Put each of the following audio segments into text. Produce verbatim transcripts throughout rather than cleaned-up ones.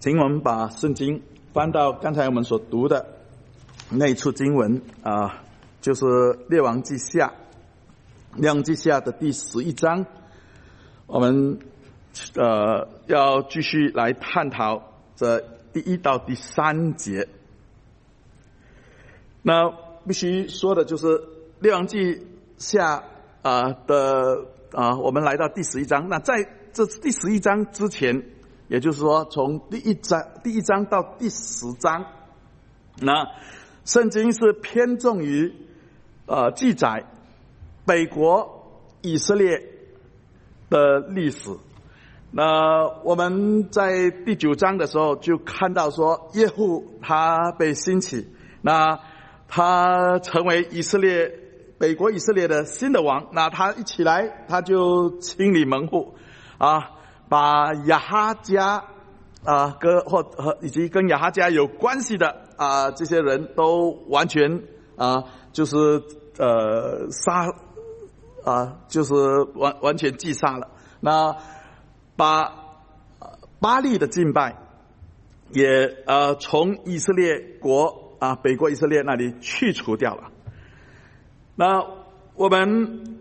请我们把圣经翻到刚才我们所读的那一处经文啊，就是列王记下，列王记下的第十一章，我们呃要继续来探讨这第一到第三节。那必须说的就是列王记下啊、呃、的啊、呃，我们来到第十一章。那在这第十一章之前，也就是说从第一章第一章到第十章，那圣经是偏重于呃记载北国以色列的历史。那我们在第九章的时候就看到说耶户他被兴起，那他成为以色列北国以色列的新的王。那他一起来，他就清理门户啊，把亚哈家啊跟或和以及跟亚哈家有关系的啊这些人都完全啊就是呃杀啊就是完完全击杀了。那把巴力的敬拜也呃从以色列国啊北国以色列那里去除掉了。那我们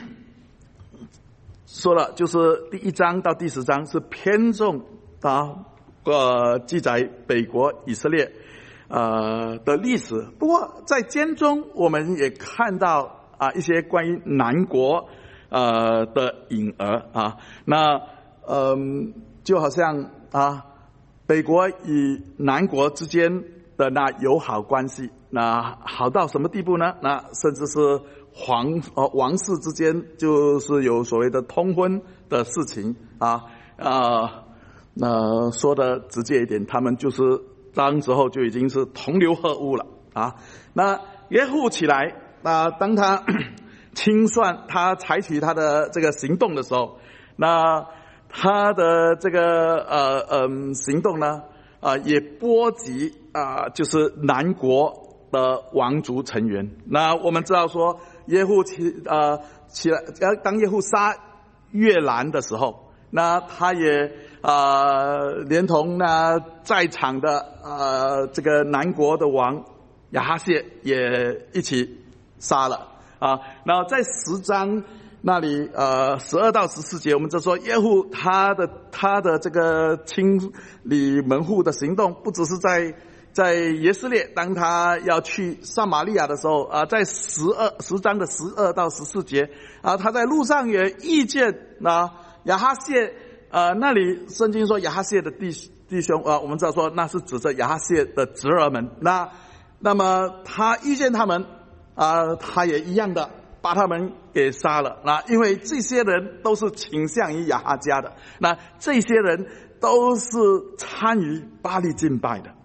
说了，就是第一章到第十章是偏重啊呃记载北国以色列呃的历史。不过在间中我们也看到啊一些关于南国呃的影儿啊。那嗯、呃、就好像啊北国与南国之间的那友好关系，那好到什么地步呢？那甚至是皇呃王室之间就是有所谓的通婚的事情啊啊，那说的直接一点，他们就是当时候就已经是同流合污了啊。那耶户起来，那当他清算他采取他的这个行动的时候，那他的这个呃嗯、呃、行动呢啊、呃、也波及啊、呃、就是南国的王族成员。那我们知道说耶户起呃起来，当耶户杀越南的时候，那他也呃连同那在场的呃这个南国的王亚哈谢也一起杀了啊。然后在十章那里呃十二到十四节，我们就说耶户他的他的这个清理门户的行动，不只是在在耶斯列，当他要去撒玛利亚的时候啊、呃，在十二十章的十二到十四节啊，他在路上也遇见啊亚哈谢呃那里圣经说亚哈谢的弟弟兄啊、呃，我们知道说那是指着亚哈谢的侄儿们。那那么他遇见他们啊、呃，他也一样的把他们给杀了。那因为这些人都是倾向于亚哈家的，那这些人都是参与巴力敬拜的。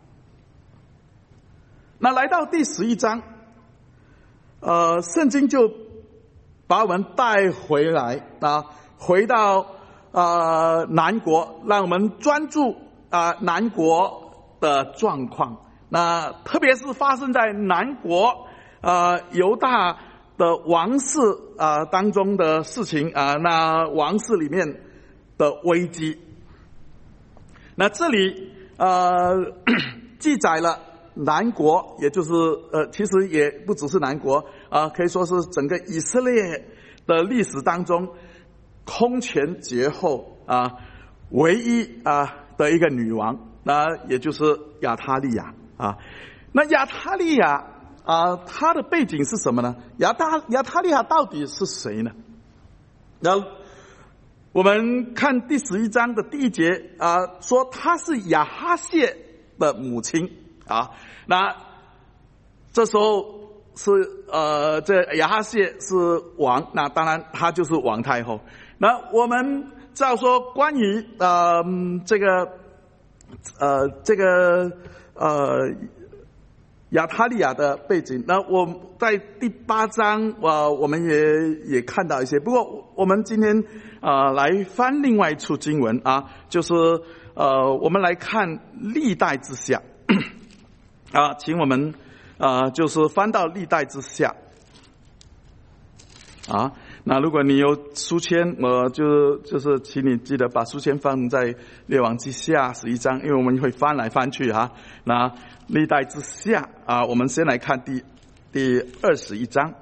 那来到第十一章，呃，圣经就把我们带回来啊，回到呃南国，让我们专注啊、呃、南国的状况。那特别是发生在南国呃犹大的王室啊、呃、当中的事情啊、呃，那王室里面的危机。那这里呃记载了南国，也就是呃，其实也不只是南国啊、呃，可以说是整个以色列的历史当中空前绝后啊、呃，唯一啊、呃、的一个女王，那也就是亚他利亚啊。那亚他利亚啊、呃，她的背景是什么呢？亚他亚他利亚到底是谁呢？那我们看第十一章的第一节啊、呃，说她是亚哈谢的母亲。啊，那这时候是呃，这亚哈谢是王，那当然他就是王太后。那我们知道说关于呃这个呃这个呃亚他利亚的背景，那我在第八章呃我们也也看到一些。不过我们今天呃来翻另外一处经文啊，就是呃我们来看历代之下。啊，请我们啊、呃，就是翻到历代之下啊。 那如果你有书签，我就就是请你记得把书签放在列王记下十一章，因为我们会翻来翻去哈。那历代之下啊，我们先来看第第二十一章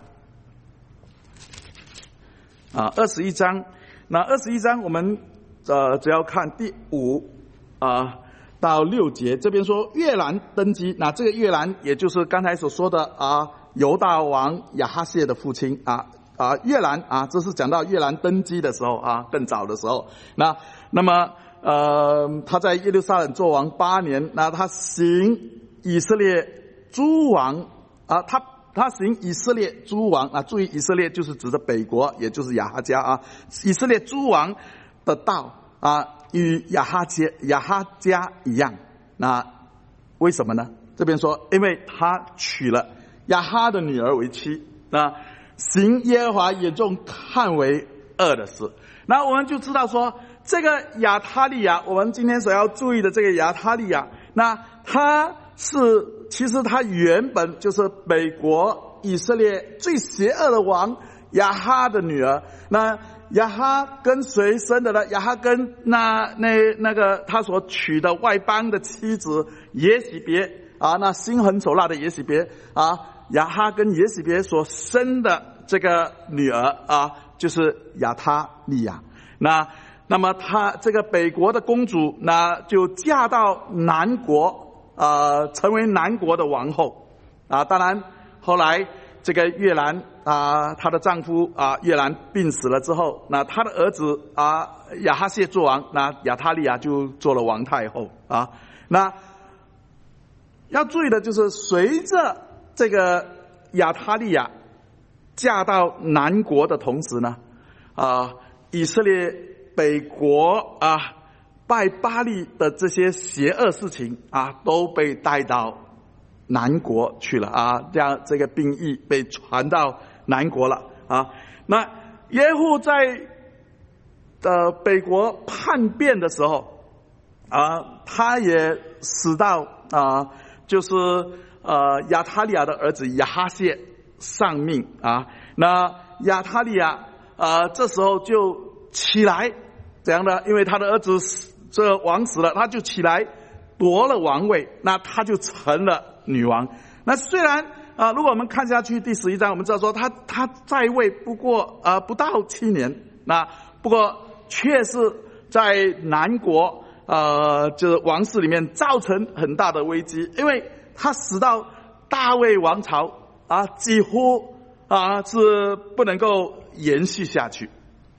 啊，二十一章。那二十一章我们呃只要看第五啊到六节，这边说约兰登基，那这个约兰也就是刚才所说的啊犹大王亚哈谢的父亲啊。啊，约兰啊，这是讲到约兰登基的时候啊，更早的时候。那那么呃，他在耶路撒冷做王八年，那他行以色列诸王啊，他他行以色列诸王啊，注意以色列就是指的北国，也就是亚哈家啊，以色列诸王的道啊，与亚哈家亚哈家一样。那为什么呢？这边说，因为他娶了亚哈的女儿为妻，那行耶和华眼中看为恶的事。那我们就知道说，这个亚他利雅，我们今天所要注意的这个亚他利雅，那他是其实他原本就是北国以色列最邪恶的王亚哈的女儿。那亚哈跟谁生的呢？亚哈跟那那那个他所娶的外邦的妻子耶洗别啊，那心狠手辣的耶洗别啊。亚哈跟耶洗别所生的这个女儿啊，就是亚他利雅。那那么她这个北国的公主，那就嫁到南国，呃，成为南国的王后啊。当然，后来这个约兰啊，她的丈夫啊约兰病死了之后，那她的儿子啊亚哈谢做王，那亚他利雅就做了王太后啊。那要注意的就是，随着这个亚他利雅嫁到南国的同时呢，啊，以色列北国啊拜巴力的这些邪恶事情啊，都被带到南国去了啊，这样这个兵役被传到南国了啊。那耶户在呃北国叛变的时候啊，他也死到啊，就是。呃，亚他利雅的儿子亚哈谢丧命啊，那亚他利雅啊、呃，这时候就起来，怎样的？因为他的儿子这王死了，他就起来夺了王位，那他就成了女王。那虽然啊、呃，如果我们看下去第十一章，我们知道说他他在位不过啊、呃、不到七年，那不过却是在南国呃就是王室里面造成很大的危机，因为他死到大卫王朝啊，几乎啊是不能够延续下去。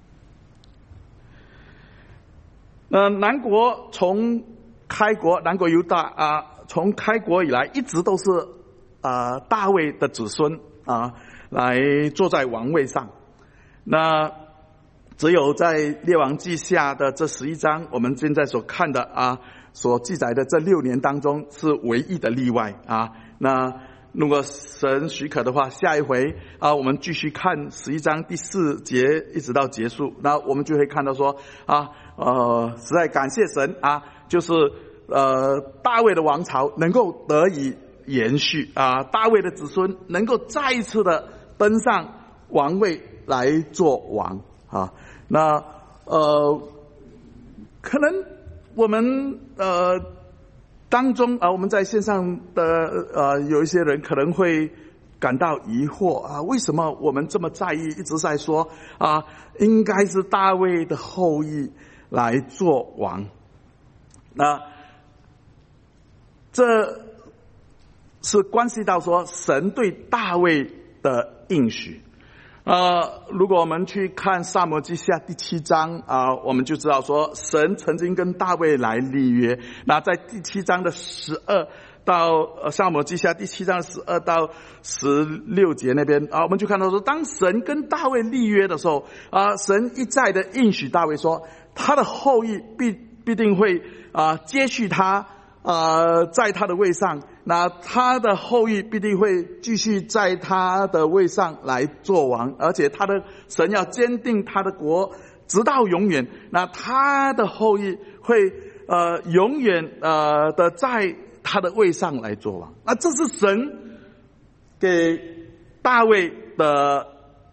呃，南国从开国，南国犹大啊，从开国以来一直都是啊大卫的子孙啊来坐在王位上。那只有在列王记下的这十一章，我们现在所看的啊。所记载的这六年当中是唯一的例外啊。那如果神许可的话，下一回啊，我们继续看十一章第四节一直到结束，那我们就会看到说啊，呃，实在感谢神啊，就是呃大卫的王朝能够得以延续啊，大卫的子孙能够再一次的登上王位来做王啊。那呃，可能。我们呃当中啊，我们在线上的呃有一些人可能会感到疑惑啊，为什么我们这么在意，一直在说啊，应该是大卫的后裔来做王？那这是关系到说神对大卫的应许。呃，如果我们去看撒母耳记下第七章啊、呃，我们就知道说神曾经跟大卫来立约。那在第七章的十二到呃撒母耳记下第七章十二到十六节那边啊、呃，我们就看到说，当神跟大卫立约的时候啊、呃，神一再的应许大卫说，他的后裔必必定会啊、呃、接续他啊、呃、在他的位上。那他的后裔必定会继续在他的位上来做王，而且他的神要坚定他的国直到永远。那他的后裔会呃永远呃的在他的位上来做王。那这是神给大卫的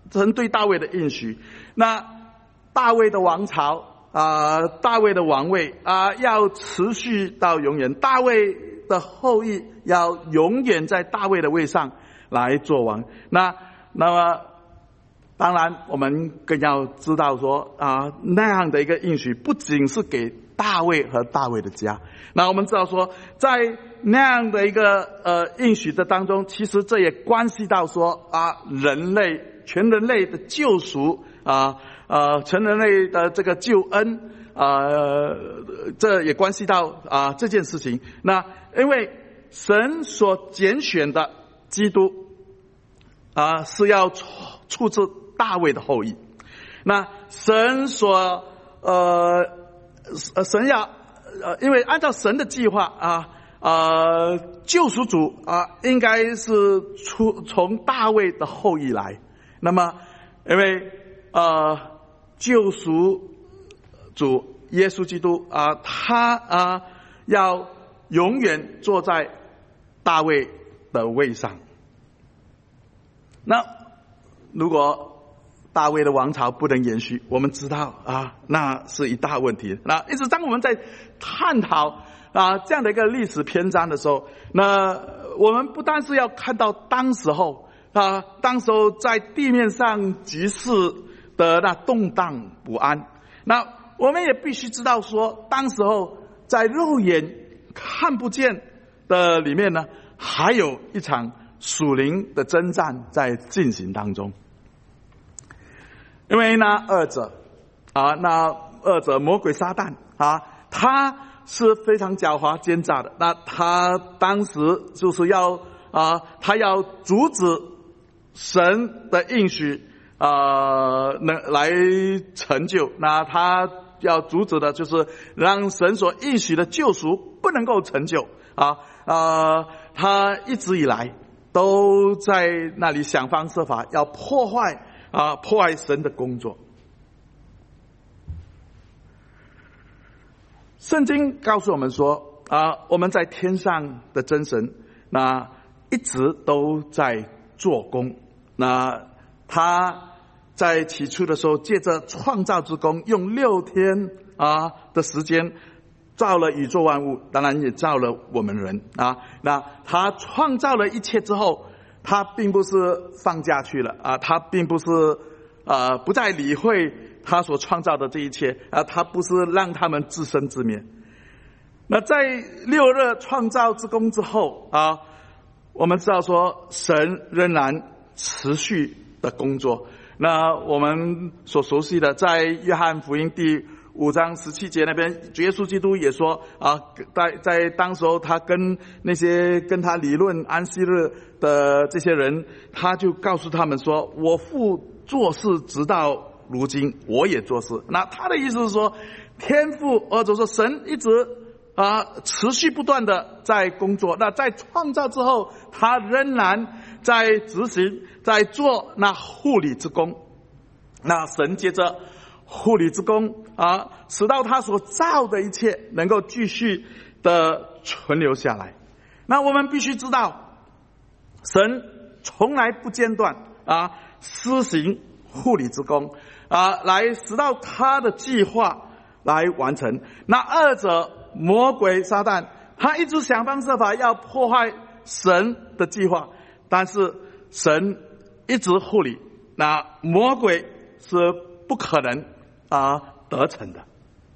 神对大卫的应许，那大卫的王朝啊、呃，大卫的王位啊、呃，要持续到永远，大卫的后裔要永远在大卫的位上来做王。那那么当然我们更要知道说啊、呃，那样的一个应许不仅是给大卫和大卫的家，那我们知道说在那样的一个呃应许的当中，其实这也关系到说啊，人类全人类的救赎啊，呃，全人类的这个救恩啊、呃，这也关系到啊这件事情。那因为神所拣选的基督啊，是要出出自大卫的后裔。那神所呃神要呃，因为按照神的计划啊。呃，救赎主啊、呃，应该是出从大卫的后裔来。那么，因为呃，救赎主耶稣基督啊、呃，他啊、呃、要永远坐在大卫的位上。那如果大卫的王朝不能延续，我们知道啊，那是一大问题。那一直当我们在探讨啊，这样的一个历史篇章的时候，那我们不单是要看到当时候啊，当时候在地面上局势的那动荡不安，那我们也必须知道说，当时候在肉眼看不见的里面呢，还有一场属灵的征战在进行当中。因为那二者啊，那二者魔鬼撒旦啊，他是非常狡猾奸诈的。那他当时就是要啊，他要阻止神的应许啊，能来成就。那他要阻止的就是让神所应许的救赎不能够成就啊啊！他一直以来都在那里想方设法要破坏啊，破坏神的工作。圣经告诉我们说啊，我们在天上的真神，那一直都在做工。那他在起初的时候，借着创造之功，用六天啊的时间造了宇宙万物，当然也造了我们人啊。那他创造了一切之后，他并不是放假去了啊，他并不是呃不再理会他所创造的这一切啊，他不是让他们自生自灭。那在六日创造之功之后啊，我们知道说神仍然持续的工作。那我们所熟悉的，在约翰福音第五章十七节那边，主耶稣基督也说啊，在在当时候他跟那些跟他理论安息日的这些人，他就告诉他们说，我父做事直到如今，我也做事。那他的意思是说，天父或者说神一直啊持续不断的在工作。那在创造之后，他仍然在执行，在做那护理之功。那神接着护理之功啊，使到他所造的一切能够继续的存留下来。那我们必须知道，神从来不间断啊施行护理之功啊，来使到他的计划来完成。那二者魔鬼撒旦，他一直想方设法要破坏神的计划，但是神一直护理，那魔鬼是不可能啊得逞的。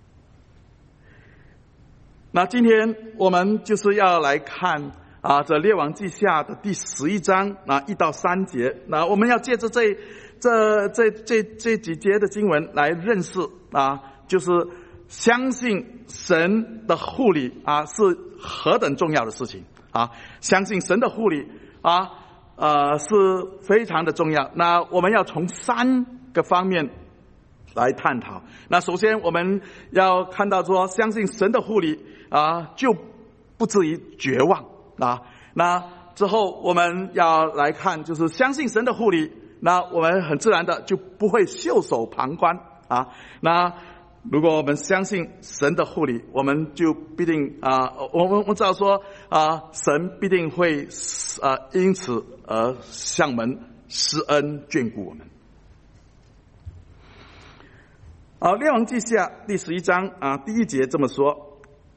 那今天我们就是要来看啊这列王记下的第十一章啊一到三节。那我们要借着这这这这这几节的经文来认识啊，就是相信神的护理啊是何等重要的事情啊！相信神的护理啊呃是非常的重要。那我们要从三个方面来探讨。那首先我们要看到说，相信神的护理啊，就不至于绝望啊。那之后我们要来看，就是相信神的护理，那我们很自然的就不会袖手旁观啊。那如果我们相信神的护理，我们就必定啊，我们我知道说啊，神必定会啊因此而向我们施恩眷顾我们。 啊，列王记下第十一章啊，第一节这么说：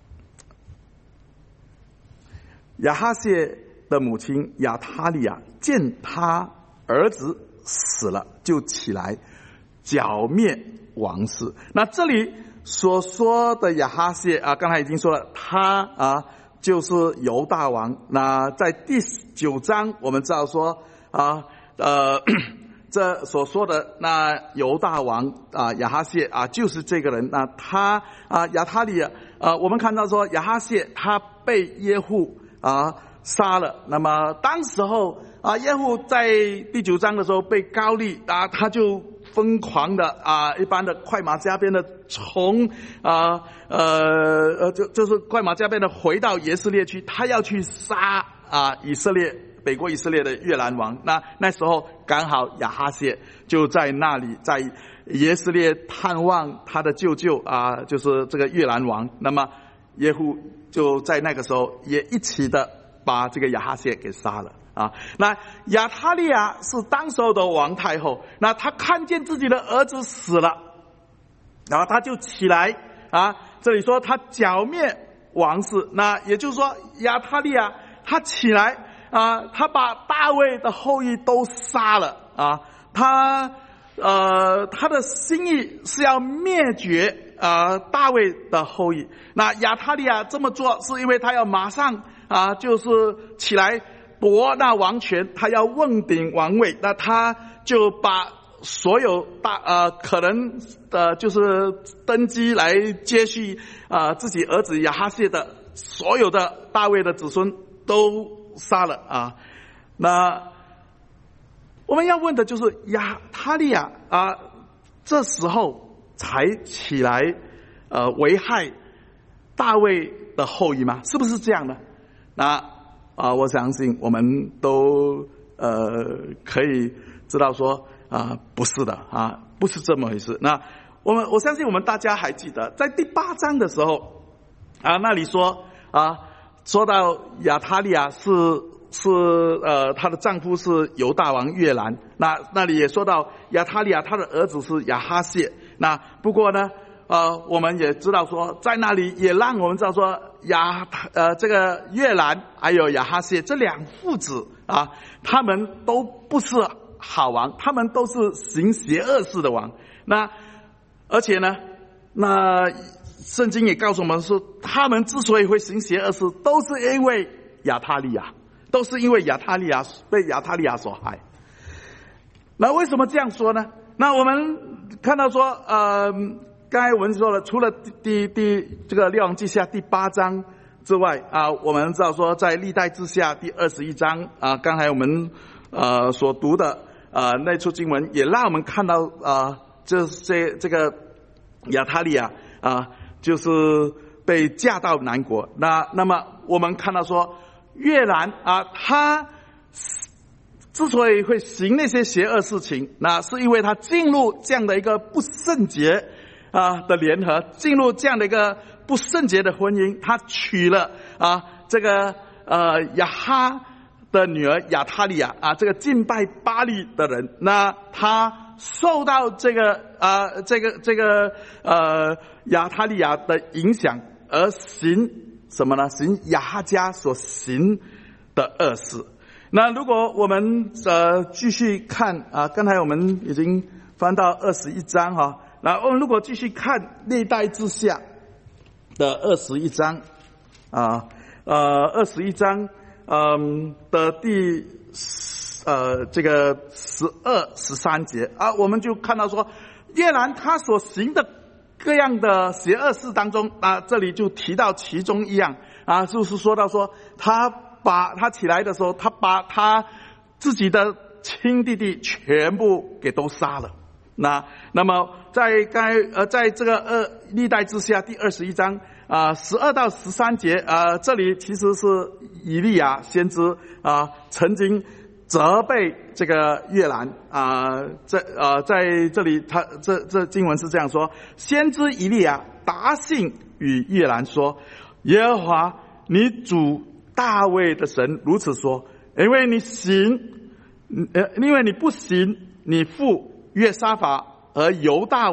亚哈谢的母亲亚他利亚见他儿子死了，就起来剿灭王室。那这里所说的亚哈谢啊，刚才已经说了，他啊就是犹大王。那在第九章我们知道说啊呃这所说的那犹大王啊亚哈谢啊就是这个人。那他啊亚他利亚啊，我们看到说亚哈谢他被耶户啊杀了。那么当时候啊耶户在第九章的时候被膏立啊，他就疯狂的啊，一般的快马加鞭的从啊呃呃就就是快马加鞭的回到以色列去，他要去杀啊以色列北国以色列的越南王。那那时候刚好亚哈谢就在那里，在以色列探望他的舅舅啊，就是这个越南王。那么耶户就在那个时候也一起的把这个亚哈谢给杀了。啊，那亚他利亚是当时候的王太后，那他看见自己的儿子死了，然后他就起来啊，这里说他剿灭王室，那也就是说亚他利亚他起来啊，他把大卫的后裔都杀了啊，他呃他的心意是要灭绝啊大卫的后裔。那亚他利亚这么做是因为他要马上啊就是起来夺那王权，他要问鼎王位，那他就把所有大呃可能的就是登基来接续啊、呃、自己儿子亚哈谢的所有的大卫的子孙都杀了啊。那我们要问的就是亚他利亚啊，这时候才起来呃危害大卫的后裔吗？是不是这样的？那啊，我相信我们都呃可以知道说啊，不是的啊，不是这么回事。那我们我相信我们大家还记得，在第八章的时候啊，那里说啊，说到亚他利亚是是呃她的丈夫是犹大王约兰，那那里也说到亚他利亚她的儿子是亚哈谢。那不过呢呃我们也知道说，在那里也让我们知道说亚呃这个约兰还有亚哈谢这两父子啊，他们都不是好王，他们都是行邪恶事的王。那而且呢，那圣经也告诉我们说，他们之所以会行邪恶事，都是因为亚他利亚，都是因为亚他利亚被亚他利亚所害。那为什么这样说呢？那我们看到说呃刚才我们说了，除了第第这个列王记下第八章之外啊，我们知道说在历代志下第二十一章啊，刚才我们呃所读的呃那处经文也让我们看到啊，这些这个亚他利亚啊，就是被嫁到南国。那那么我们看到说越南啊，他之所以会行那些邪恶事情，那是因为他进入这样的一个不圣洁啊的联合，进入这样的一个不圣洁的婚姻，他娶了啊这个呃亚哈的女儿亚他利亚啊，这个敬拜巴力的人。那他受到这个啊、呃、这个这个呃亚他利亚的影响，而行什么呢？行亚哈家所行的恶事。那如果我们呃继续看啊，刚才我们已经翻到二十一章哈。那我们如果继续看历代志下的二十一章啊，呃，二十一章嗯的第呃这个十二十三节啊，我们就看到说，约兰他所行的各样的邪恶事当中啊，这里就提到其中一样啊，就是说到说他把他起来的时候，他把他自己的亲弟弟全部给都杀了。那那么在该呃在这个二历代志下第二十一章啊十二到十三节啊，这里其实是以利亚先知啊曾经责备这个约兰啊，在呃在这里他这这经文是这样说：先知以利亚答信与约兰说，耶和华你主大卫的神如此说，因为你行呃因为你不行你父约沙法和犹大王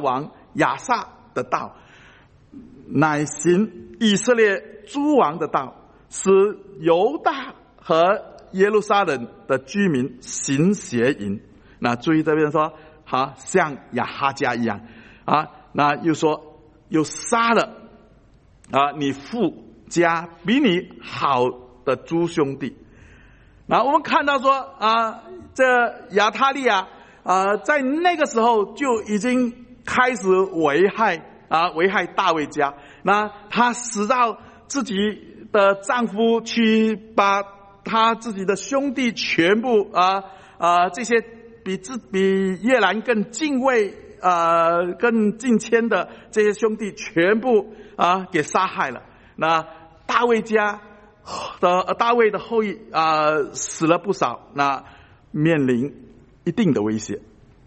亚萨的道，乃行以色列诸王的道，使犹大和耶路撒冷的居民行邪淫。那注意这边说，好像亚哈家一样啊。那又说又杀了啊你父家比你好的诸兄弟。那我们看到说啊，这亚他利亚啊，在那个时候就已经开始危害啊，危害大卫家。那他使到自己的丈夫去把他自己的兄弟全部啊啊这些比自比叶兰更敬畏啊更近亲的这些兄弟全部啊给杀害了。那大卫家的大卫的后裔啊死了不少，那面临一定的威胁。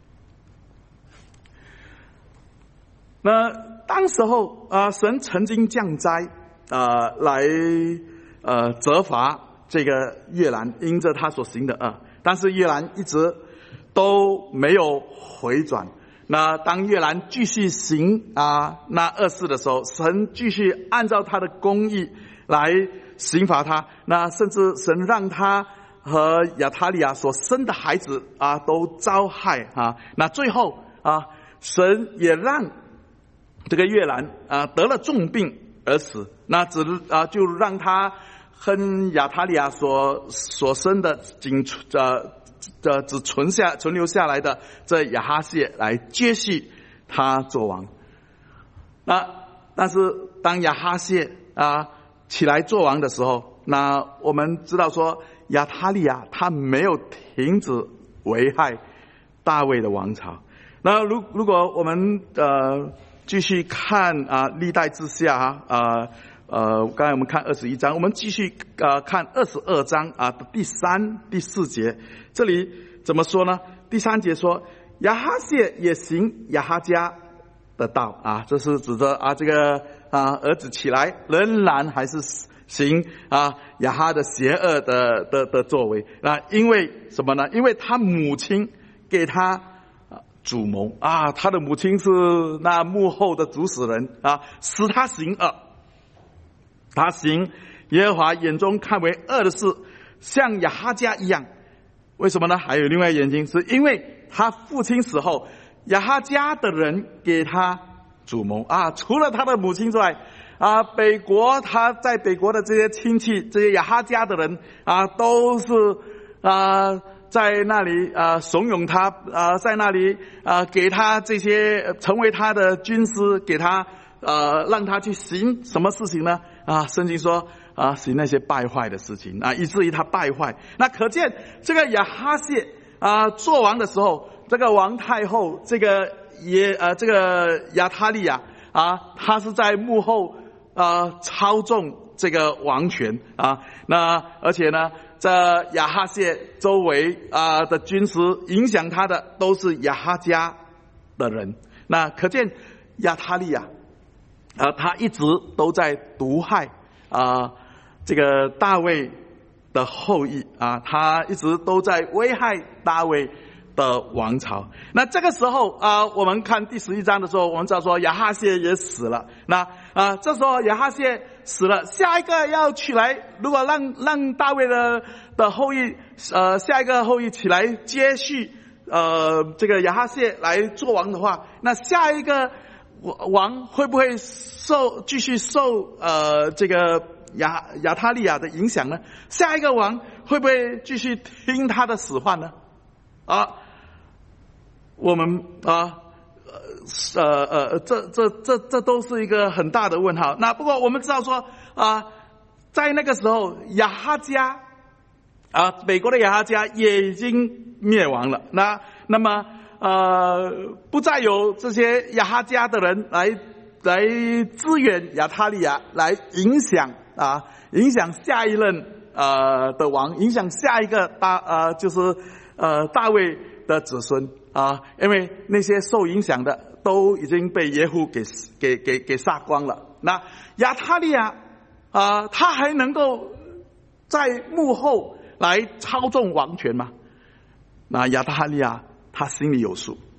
那当时候啊，神曾经降灾啊来呃责罚这个约兰，因着他所行的恶，但是约兰一直都没有回转。那当约兰继续行啊那恶事的时候，神继续按照他的公义来刑罚他。那甚至神让他和亚他利亚所生的孩子啊都遭害啊。那最后啊，神也让这个约兰啊得了重病而死。那只啊就让他和亚他利亚所所生的仅呃呃只存下存留下来的这亚哈谢来接续他做王。那但是当亚哈谢啊起来做王的时候，那我们知道说亚他利亚他没有停止危害大卫的王朝。那如如果我们呃继续看啊历代志下啊呃刚才我们看二十一章，我们继续呃看二十二章啊第三第四节，这里怎么说呢？第三节说亚哈谢也行亚哈家的道啊，这是指着啊这个啊儿子起来仍然还是行啊亚哈的邪恶的的的作为。那因为什么呢？因为他母亲给他主谋啊，他的母亲是那幕后的主使人啊，使他行恶。他行耶和华眼中看为恶的事，像亚哈家一样。为什么呢？还有另外原因，是因为他父亲死后，亚哈家的人给他主谋啊，除了他的母亲之外啊，北国他在北国的这些亲戚，这些亚哈家的人啊，都是啊在那里啊怂恿他啊，在那里啊给他这些成为他的军师，给他呃让他去行什么事情呢？啊，圣经说啊行那些败坏的事情啊，以至于他败坏。那可见这个亚哈谢啊做王的时候，这个王太后这个也呃这个亚他利亚啊，他是在幕后啊操纵这个王权啊。那而且呢，这亚哈谢周围啊的军师影响他的都是亚哈家的人。那可见亚他利亚啊，他一直都在毒害啊这个大卫的后裔啊，他一直都在危害大卫的王朝。那这个时候啊，我们看第十一章的时候，我们知道说亚哈谢也死了。那啊，这时候亚哈谢死了，下一个要起来，如果让让大卫的的后裔呃下一个后裔起来接续呃这个亚哈谢来做王的话，那下一个王会不会受继续受呃这个亚亚他利亚的影响呢？下一个王会不会继续听他的使唤呢？啊，我们啊呃呃这这这这都是一个很大的问号。那不过我们知道说啊，在那个时候亚哈家啊北国的亚哈家也已经灭亡了。那那么呃，不再有这些亚哈家的人来来支援亚他利亚，来影响啊，影响下一任呃的王，影响下一个大呃就是呃大卫的子孙啊，因为那些受影响的都已经被耶户给给给给杀光了。那亚他利亚啊，他还能够在幕后来操纵王权吗？那亚他利亚他心里有数。那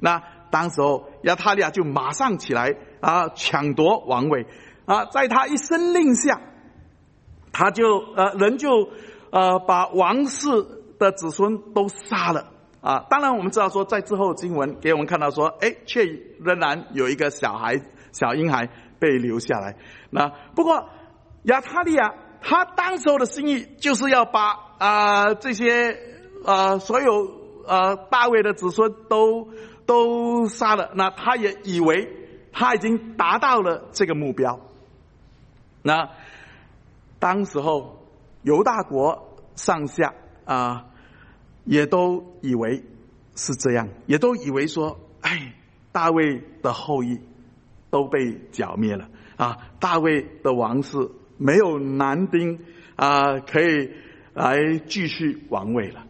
当时候亚他利亚就马上起来啊，抢夺王位啊，在他一声令下，他就呃人就呃把王室的子孙都杀了啊。当然我们知道说，在之后经文给我们看到说，哎，却仍然有一个小孩小婴孩被留下来。那不过亚他利亚他当时候的心意就是要把啊、呃、这些呃所有呃大卫的子孙都都杀了，那他也以为他已经达到了这个目标。那当时候犹大国上下啊、呃、也都以为是这样，也都以为说，哎，大卫的后裔都被剿灭了啊，大卫的王室没有男丁啊、呃、可以来继续王位了。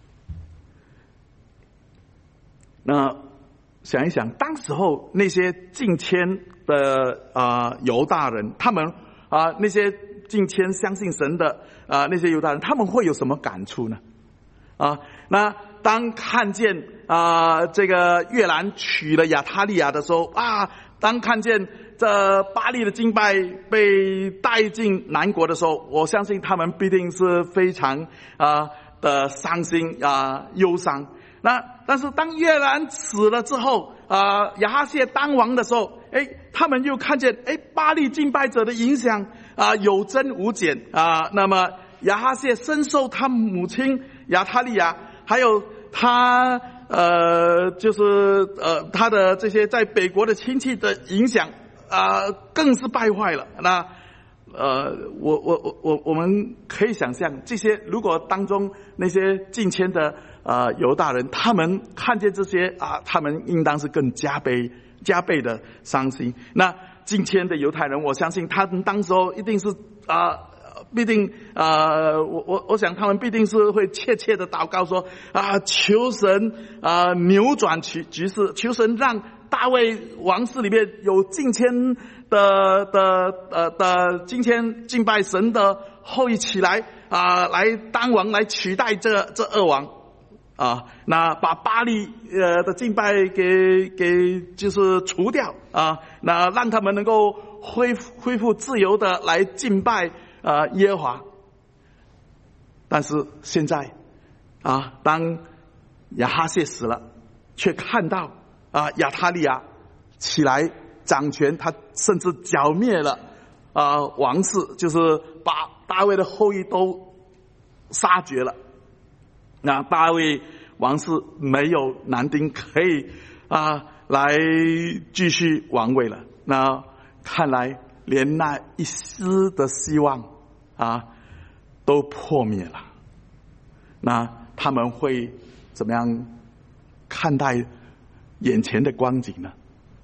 那想一想，当时候那些近迁的啊、呃、犹大人，他们啊、呃、那些近迁相信神的啊、呃、那些犹大人，他们会有什么感触呢？啊，那当看见啊、呃、这个约兰娶了亚他利亚的时候啊，当看见这巴力的敬拜被带进南国的时候，我相信他们必定是非常啊、呃、的伤心啊、忧伤。那但是当约兰死了之后啊、呃，亚哈谢当王的时候，哎，他们又看见哎巴力敬拜者的影响啊、呃、有增无减啊、呃。那么亚哈谢深受他母亲亚他利亚还有他呃就是呃他的这些在北国的亲戚的影响啊、呃，更是败坏了。那呃，我我我我我们可以想象，这些如果当中那些近迁的呃犹大人，他们看见这些啊，他们应当是更加倍加倍的伤心。那近迁的犹太人，我相信他们当时候一定是啊、呃，必定啊、呃，我我我想他们必定是会切切的祷告说啊，求神啊、呃、扭转局局势，求神让大卫王室里面有近迁的的呃的今天敬拜神的后裔起来啊、呃，来当王，来取代这这二王啊，那把巴力呃的敬拜给给就是除掉啊，那让他们能够恢复恢复自由的来敬拜啊、呃、耶和华。但是现在啊，当亚哈谢死了，却看到啊亚他利亚起来掌权，他甚至剿灭了啊、呃、王室，就是把大卫的后裔都杀绝了。那大卫王室没有男丁可以啊、呃、来继续王位了。那看来连那一丝的希望啊都破灭了。那他们会怎么样看待眼前的光景呢？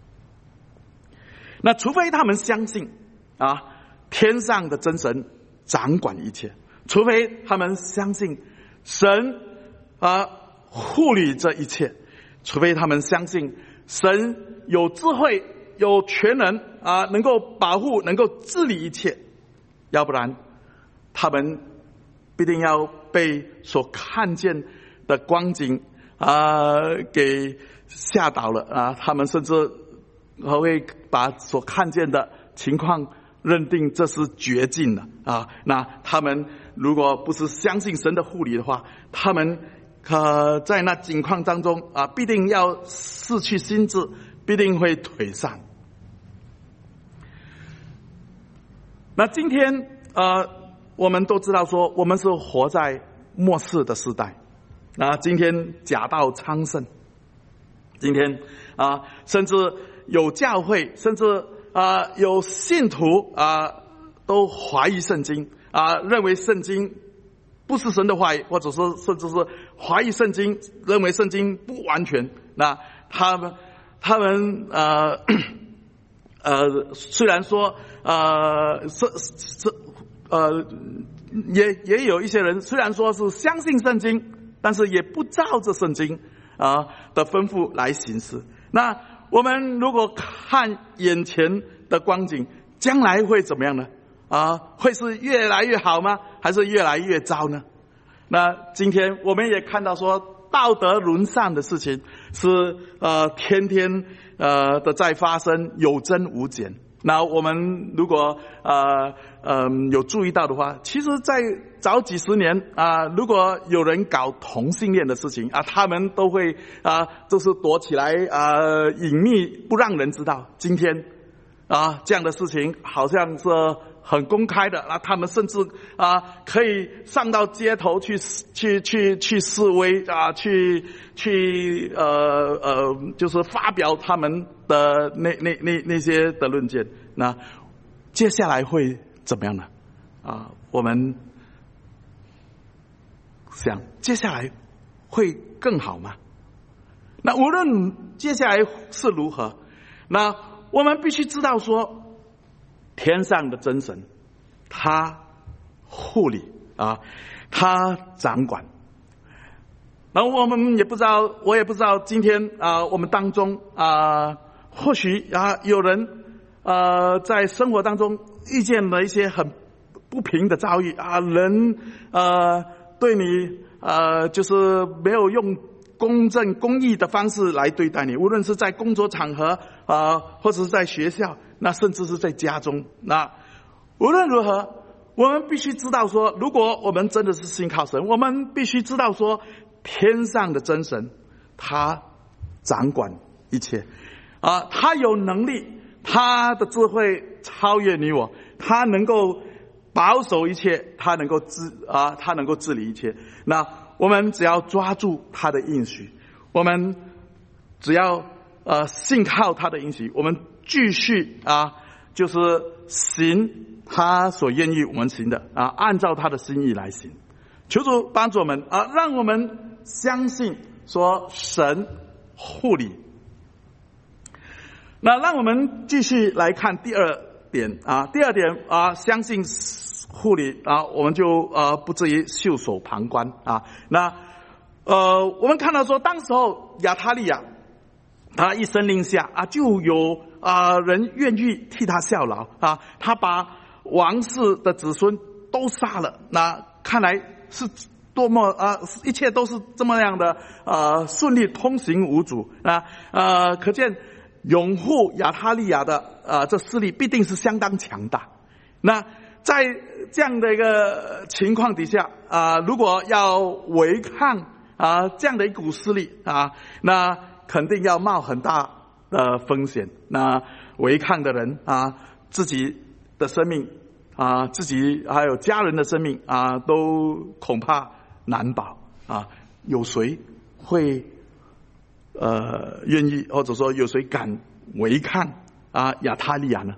那除非他们相信啊，天上的真神掌管一切，除非他们相信神啊护理这一切，除非他们相信神有智慧、有全能啊，能够保护、能够治理一切，要不然他们必定要被所看见的光景啊给吓倒了啊，他们甚至会把所看见的情况认定这是绝境了啊！那他们如果不是相信神的护理的话，他们呃在那境况当中啊，必定要失去心智，必定会颓丧。那今天呃，我们都知道说，我们是活在末世的时代啊，今天假道昌盛，今天啊，甚至有教会，甚至啊、呃、有信徒啊、呃、都怀疑圣经啊、呃，认为圣经不是神的话语，或者说甚至是怀疑圣经，认为圣经不完全。那他们他们呃呃虽然说呃是是呃也也有一些人虽然说是相信圣经，但是也不照着圣经啊、呃、的吩咐来行事。那我们如果看眼前的光景，将来会怎么样呢？啊，会是越来越好吗？还是越来越糟呢？那今天我们也看到说， 道德沦丧的事情是呃天天呃的在发生，有增无减。那我们如果呃呃有注意到的话，其实在早几十年啊、呃，如果有人搞同性恋的事情啊，他们都会啊、呃，就是躲起来啊、呃，隐秘不让人知道。今天啊，这样的事情好像是很公开的，那他们甚至啊可以上到街头去去去去示威啊，去去呃呃，就是发表他们的那那那那些的论见。那接下来会怎么样呢？啊，我们想接下来会更好吗？那无论接下来是如何，那我们必须知道说，天上的真神他护理啊，他掌管。然后我们也不知道，我也不知道今天啊，我们当中啊，或许啊有人呃在生活当中遇见了一些很不平的遭遇啊，人呃对你呃就是没有用公正公义的方式来对待你，无论是在工作场合啊、呃，或者是在学校，那甚至是在家中。那无论如何，我们必须知道说，如果我们真的是信靠神，我们必须知道说，天上的真神他掌管一切啊，他有能力，他的智慧超越你我，他能够保守一切，他能够治啊，他能够治理一切。那我们只要抓住他的应许，我们只要呃信靠他的应许，我们继续啊，就是行他所愿意我们行的啊，按照他的心意来行。求主帮助我们啊，让我们相信说神护理。那让我们继续来看第二点啊，第二点啊，相信护理啊，我们就呃不至于袖手旁观啊。那呃，我们看到说，当时候亚他利亚他一声令下啊，就有啊、呃、人愿意替他效劳啊，他把王室的子孙都杀了。那看来是多么啊、呃，一切都是这么样的呃顺利，通行无阻啊呃，可见拥护亚他利亚的呃这势力必定是相当强大。那在这样的一个情况底下啊、呃，如果要违抗啊、呃、这样的一股势力啊，那肯定要冒很大的风险。那违抗的人啊，自己的生命啊，自己还有家人的生命啊，都恐怕难保啊。有谁会呃愿意，或者说有谁敢违抗啊亚他利亚呢？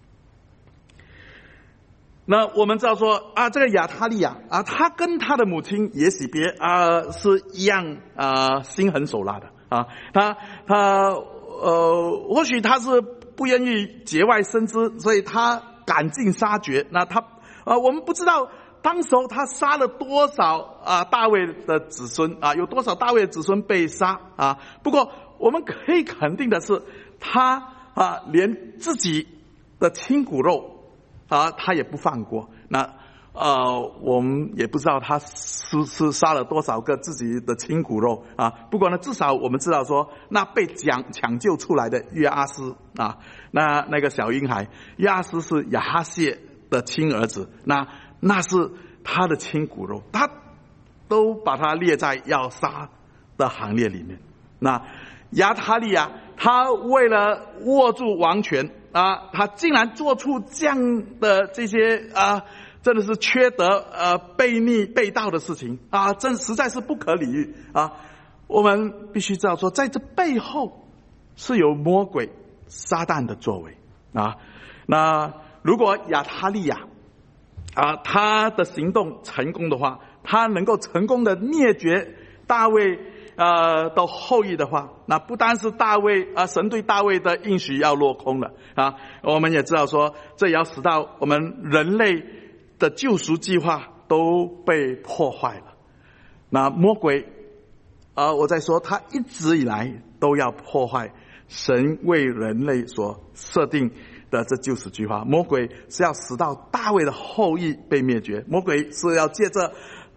那我们知道说啊，这个亚他利亚啊，他跟他的母亲耶洗别啊是一样啊，心狠手辣的啊。他他呃，或许他是不愿意节外生枝，所以他赶尽杀绝。那他啊，我们不知道当时候他杀了多少啊大卫的子孙啊，有多少大卫的子孙被杀啊。不过我们可以肯定的是，他啊连自己的亲骨肉啊，他也不放过。那呃，我们也不知道他是是杀了多少个自己的亲骨肉啊。不过呢，至少我们知道说，那被抢抢救出来的约阿斯啊，那那个小婴孩约阿斯是亚哈谢的亲儿子，那那是他的亲骨肉，他都把他列在要杀的行列里面。那亚他利亚他为了握住王权啊，他竟然做出这样的这些啊，真的是缺德呃悖逆背道的事情啊，真实在是不可理喻啊。我们必须知道说，在这背后是有魔鬼撒旦的作为啊。那如果亚他利亚啊他的行动成功的话，他能够成功的灭绝大卫呃的后裔的话，那不单是大卫啊、呃，神对大卫的应许要落空了啊。我们也知道说，这也要使到我们人类的救赎计划都被破坏了。那魔鬼啊、呃，我在说他一直以来都要破坏神为人类所设定的这救赎计划。魔鬼是要使到大卫的后裔被灭绝，魔鬼是要借着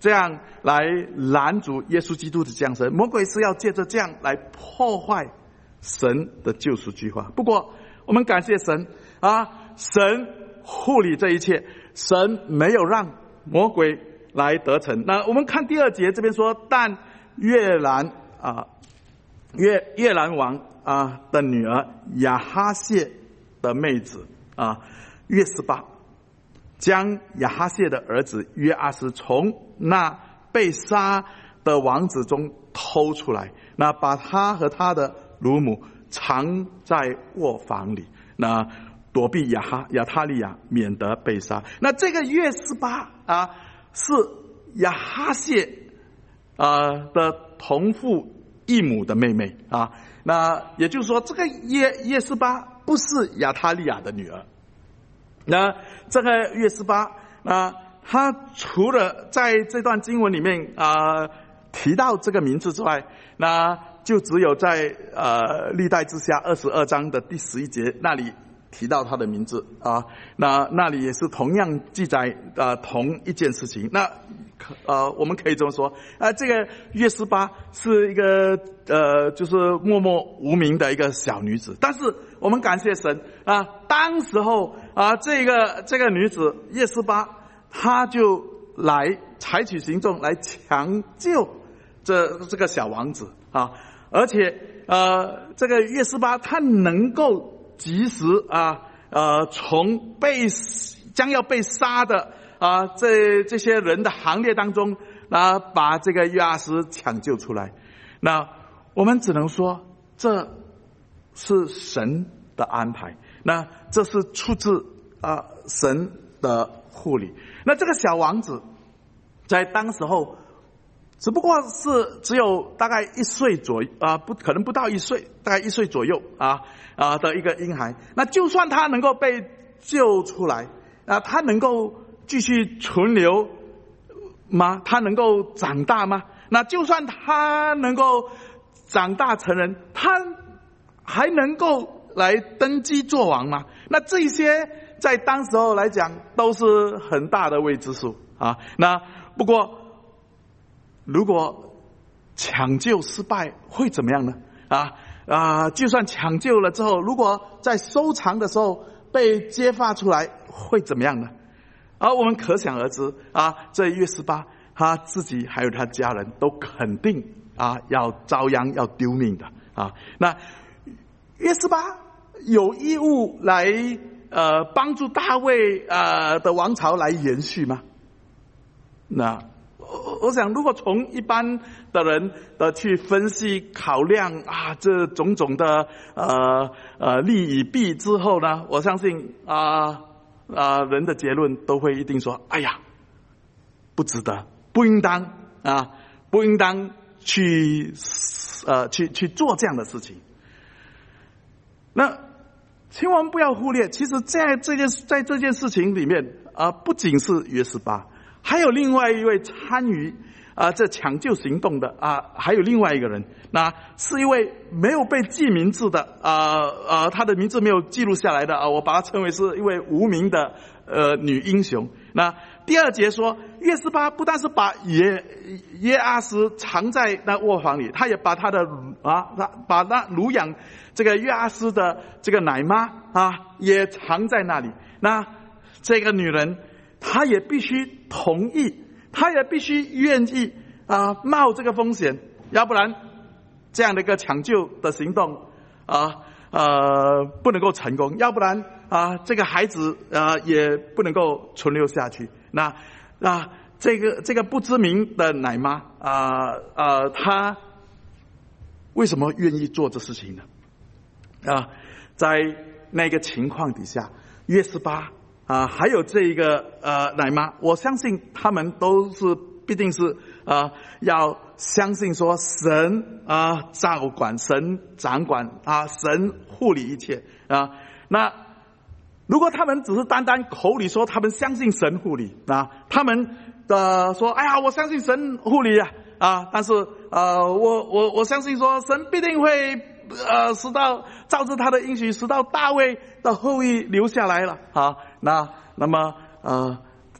这样来拦阻耶稣基督的降生，魔鬼是要借着这样来破坏神的救赎计划。不过我们感谢神啊，神护理这一切，神没有让魔鬼来得逞。那我们看第二节这边说，但约兰啊，约约兰王啊的女儿亚哈谢的妹子啊约示巴，将亚哈谢的儿子约阿斯从那被杀的王子中偷出来，那把他和他的乳母藏在卧房里，那躲避亚哈亚他利亚，免得被杀。那这个约示巴啊，是亚哈谢啊的同父异母的妹妹啊。那也就是说，这个约约示巴不是亚他利亚的女儿。那这个约示巴啊，他除了在这段经文里面啊提到这个名字之外，那就只有在呃历代志下二十二章的第十一节那里提到他的名字啊。那那里也是同样记载呃同一件事情。那呃我们可以这么说啊，这个约示巴是一个呃就是默默无名的一个小女子，但是我们感谢神啊，当时候啊这个这个女子约示巴，她就来采取行动来抢救这这个小王子啊，而且呃这个约示巴她能够及时啊呃从被将要被杀的啊这这些人的行列当中啊把这个约阿斯抢救出来。那我们只能说这是神的安排，那这是出自啊神的护理。那这个小王子在当时候只不过是只有大概一岁左右啊，不可能不到一岁，大概一岁左右啊啊的一个婴孩。那就算他能够被救出来啊，他能够继续存留吗？他能够长大吗？那就算他能够长大成人，他还能够来登基做王吗？那这些在当时候来讲都是很大的未知数啊。那不过如果抢救失败会怎么样呢？啊啊，就算抢救了之后，如果在收藏的时候被揭发出来会怎么样呢？而、啊、我们可想而知啊，这约示巴他自己还有他家人都肯定啊要遭殃要丢命的啊。那约示巴有义务来呃帮助大卫呃的王朝来延续吗？那我我想，如果从一般的人的去分析考量啊这种种的呃呃利与弊之后呢，我相信啊啊人的结论都会一定说，哎呀，不值得，不应当啊，不应当去呃去去做这样的事情。那千万不要忽略，其实在这件在这件事情里面啊，不仅是约示巴，还有另外一位参与啊这抢救行动的啊，还有另外一个人，那是一位没有被记名字的啊啊，他的名字没有记录下来的啊，我把他称为是一位无名的呃女英雄。那第二节说，约示巴不但是把约约阿斯藏在那卧房里，他也把他的啊，他把那乳养这个约阿斯的这个奶妈啊，也藏在那里。那这个女人，她也必须同意，她也必须愿意啊冒这个风险，要不然这样的一个抢救的行动啊呃不能够成功，要不然啊这个孩子啊也不能够存留下去。那啊这个这个不知名的奶妈啊啊她为什么愿意做这事情呢？啊，在那个情况底下，约示巴啊，还有这一个呃奶妈，我相信他们都是必定是啊，要相信说神啊照管，神掌管啊，神护理一切啊。那如果他们只是单单口里说他们相信神护理啊，他们的说哎呀我相信神护理啊啊，但是呃我我我相信说神必定会呃使到照着他的应许，使到大卫的后裔留下来了啊。那那么呃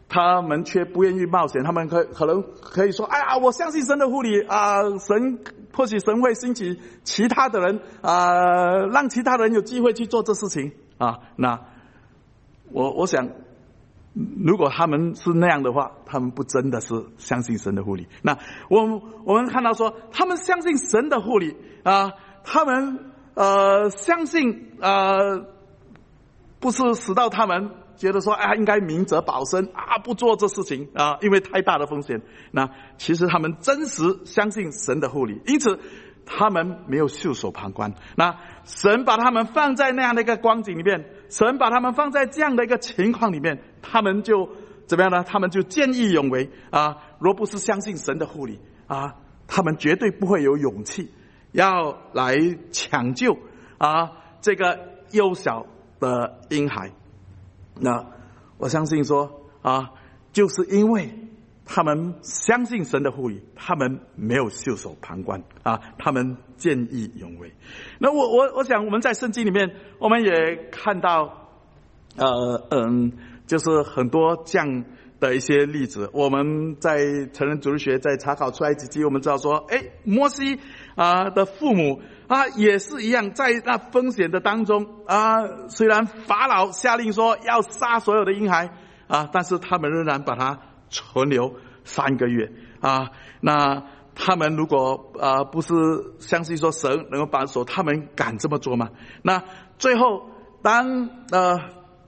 他们却不愿意冒险。他们可可能可以说：“哎呀，我相信神的护理啊，神或许神会兴起其他的人啊，让其他人有机会去做这事情啊。”那我我想，如果他们是那样的话，他们不真的是相信神的护理。那我们我们看到说，他们相信神的护理啊，他们呃相信呃，不是使到他们觉得说，哎，应该明哲保身啊，不做这事情啊，因为太大的风险。那其实他们真实相信神的护理，因此他们没有袖手旁观。那神把他们放在那样的一个光景里面，神把他们放在这样的一个情况里面，他们就怎么样呢？他们就见义勇为啊！若不是相信神的护理啊，他们绝对不会有勇气要来抢救啊这个幼小的婴孩。那我相信说啊，就是因为他们相信神的护理，他们没有袖手旁观啊，他们见义勇为。那我我我想我们在圣经里面，我们也看到，呃嗯，就是很多这样的一些例子。我们在成人主日学在查考出埃及记，我们知道说，哎，摩西啊的父母啊也是一样，在那风险的当中啊，虽然法老下令说要杀所有的婴孩啊，但是他们仍然把它存留三个月啊。那他们如果啊不是相信说神能够保守，他们敢这么做吗？那最后当呃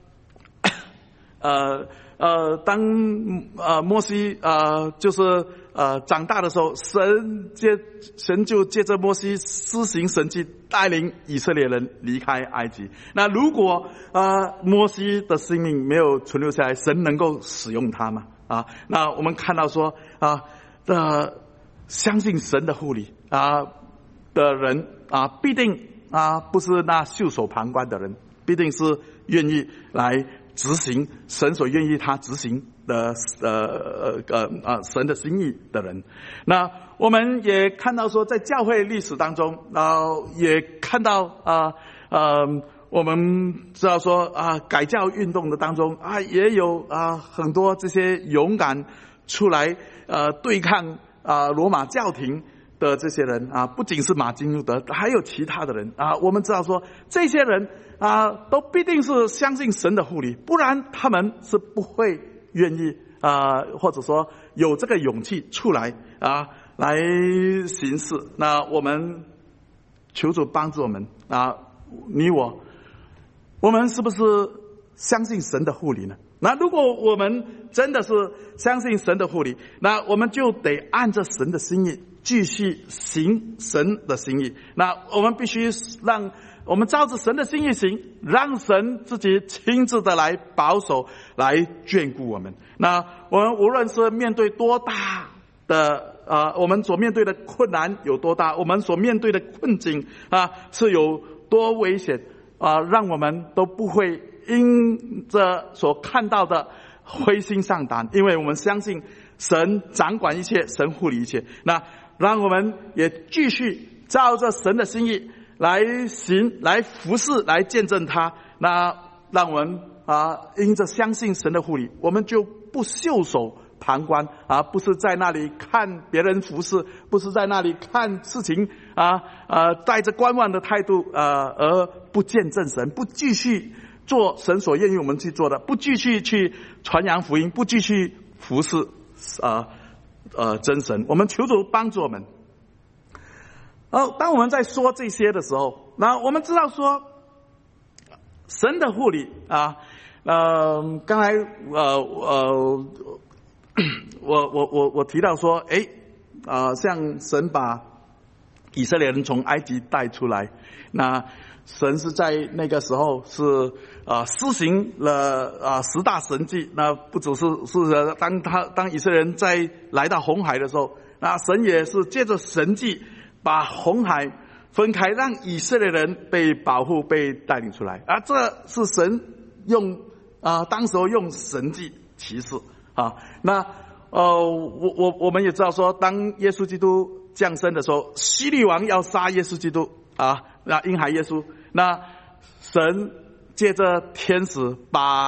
呃呃当呃摩西呃就是呃长大的时候，神借神就借着摩西施行神迹，带领以色列人离开埃及。那如果呃摩西的生命没有存留下来，神能够使用他吗？啊，那我们看到说啊，呃，相信神的护理啊的人啊，必定啊不是那袖手旁观的人，必定是愿意来执行神所愿意他执行的呃呃呃啊神的心意的人。那我们也看到说，在教会历史当中啊，也看到啊呃。我们知道说啊，改教运动的当中啊，也有啊很多这些勇敢出来呃对抗啊罗马教廷的这些人啊，不仅是马丁路德，还有其他的人啊。我们知道说，这些人啊，都必定是相信神的护理，不然他们是不会愿意啊，或者说有这个勇气出来啊来行事。那我们求主帮助我们啊，你我。我们是不是相信神的护理呢？那如果我们真的是相信神的护理，那我们就得按着神的心意继续行神的心意。那我们必须让我们照着神的心意行，让神自己亲自的来保守，来眷顾我们。那我们无论是面对多大的呃，我们所面对的困难有多大，我们所面对的困境啊是有多危险啊，让我们都不会因着所看到的灰心丧胆，因为我们相信神掌管一切，神护理一切。那让我们也继续照着神的心意来行，来服侍，来见证他。那让我们啊，因着相信神的护理，我们就不袖手旁观啊，不是在那里看别人服侍，不是在那里看事情啊呃带着观望的态度呃而不见证神，不继续做神所愿意我们去做的，不继续去传扬福音，不继续服侍呃呃真神。我们求主帮助我们。哦，当我们在说这些的时候，那我们知道说神的护理啊，呃，刚才呃呃。我我我我提到说，哎，啊、呃，像神把以色列人从埃及带出来，那神是在那个时候是啊、呃、施行了啊、呃、十大神迹，那不只是是当他当以色列人在来到红海的时候，那神也是借着神迹把红海分开，让以色列人被保护、被带领出来啊，这是神用啊、呃、当时候用神迹奇事。啊，那呃，我我我们也知道说，当耶稣基督降生的时候，希律王要杀耶稣基督啊，那婴孩耶稣，那神借着天使把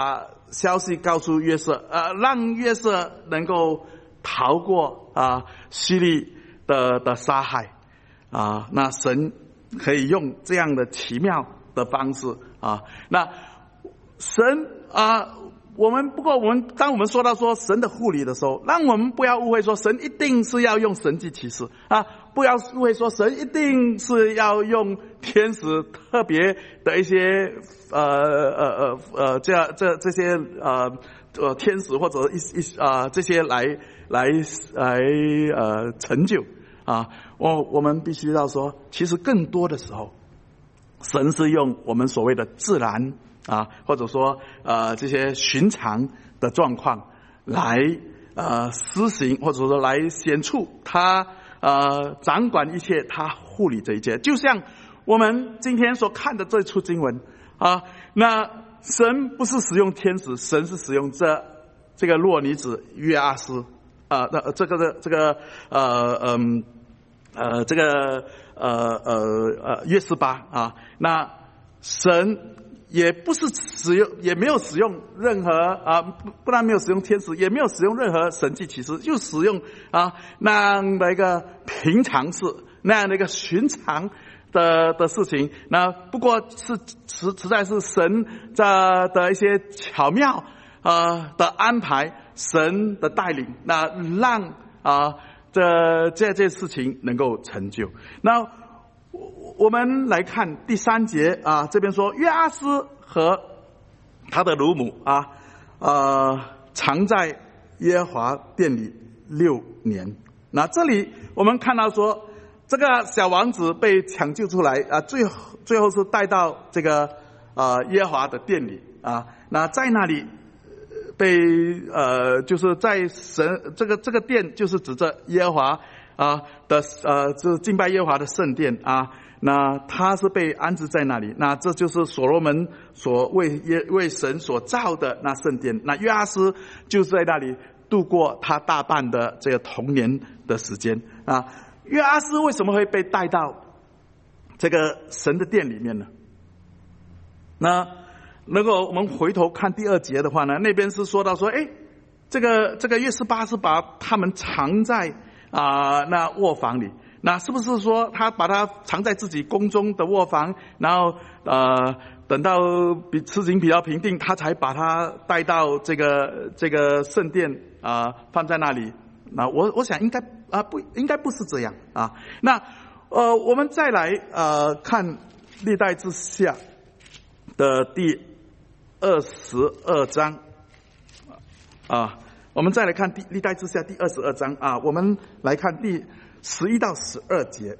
消息告诉约瑟，呃，让约瑟能够逃过啊希利的的杀害啊。那神可以用这样的奇妙的方式啊。那神啊，我们不过我们当我们说到说神的护理的时候，让我们不要误会说神一定是要用神迹奇事啊，不要误会说神一定是要用天使特别的一些呃呃呃呃这样这这些呃呃天使或者一一啊、呃、这些来来来呃成就啊。我我们必须要说，其实更多的时候，神是用我们所谓的自然啊，或者说呃这些寻常的状况来呃施行，或者说来显出他呃掌管一切，他护理这一切。就像我们今天所看的这处经文啊，那神不是使用天使，神是使用这这个弱女子约阿斯啊，那这个的这个呃嗯呃这个呃呃呃约示巴啊，那神也不是使用，也没有使用任何啊，不不但没有使用天使，也没有使用任何神迹奇事，就使用啊那样的一个平常事，那样的一个寻常的的事情。那不过是实实在是神的的一些巧妙啊的安排，神的带领，那让啊这这件事情能够成就。那我们来看第三节啊，这边说约阿斯和他的乳母啊，呃，常在耶和华殿里六年。那这里我们看到说，这个小王子被抢救出来啊，最后最后是带到这个呃耶和华的殿里啊。那在那里被呃，就是在神这个这个殿，就是指着耶和华啊的呃，就是敬拜耶和华的圣殿啊。那他是被安置在那里，那这就是所罗门所为耶为神所造的那圣殿。那约阿斯就是在那里度过他大半的这个童年的时间啊。约阿斯为什么会被带到这个神的殿里面呢？那如果我们回头看第二节的话呢，那边是说到说，哎，这个这个约示巴是把他们藏在啊、呃、那卧房里。那是不是说他把它藏在自己宫中的卧房，然后呃等到比事情比较平定，他才把它带到这个这个圣殿啊、呃、放在那里？那我我想应该啊不应该不是这样啊。那呃我们再来呃看历代志下的第二十二章啊，我们再来看第历代志下第二十二章啊，我们来看第十一到十二节，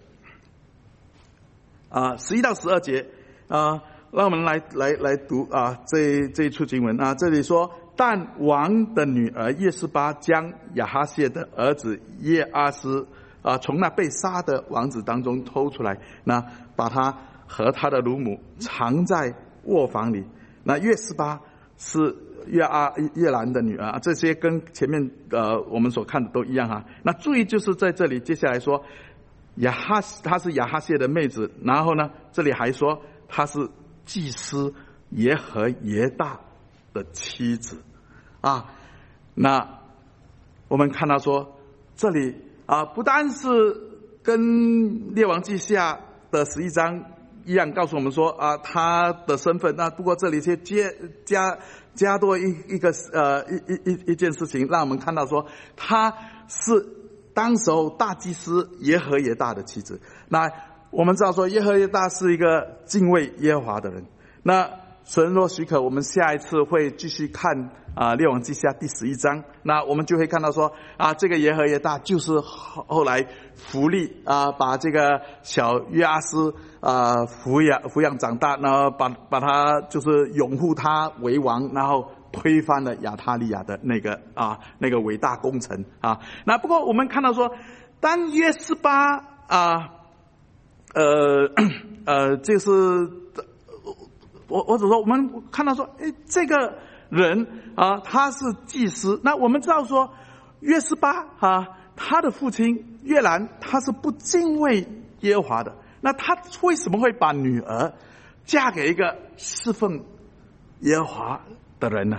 啊，十一到十二节，啊，让我们来来来读啊，这这一处经文啊，这里说，但王的女儿耶示巴将亚哈谢的儿子耶阿斯啊，从那被杀的王子当中偷出来，那把他和他的乳母藏在卧房里。那耶示巴是约阿约兰的女儿，这些跟前面呃我们所看的都一样哈。那注意就是在这里接下来说亚哈她是亚哈谢的妹子，然后呢这里还说她是祭司耶和耶大的妻子啊。那我们看到说这里啊不但是跟列王记下的十一章一样告诉我们说啊他的身份，那不过这里却加加加多一一个呃一一一一件事情，让我们看到说他是当时候大祭司耶和耶大的妻子。那我们知道说耶和耶大是一个敬畏耶和华的人。那神若许可，我们下一次会继续看啊列王记下第十一章，那我们就会看到说啊这个耶和耶大就是后后来扶利啊把这个小约阿斯啊抚养抚养长大，然后把把他就是拥护他为王，然后推翻了亚他利亚的那个啊那个伟大工程啊。那不过我们看到说，当约示巴啊呃呃就是我我只说我们看到说，哎，这个人啊他是祭司。那我们知道说约示巴啊他的父亲约兰他是不敬畏耶和华的，那他为什么会把女儿嫁给一个侍奉耶和华的人呢？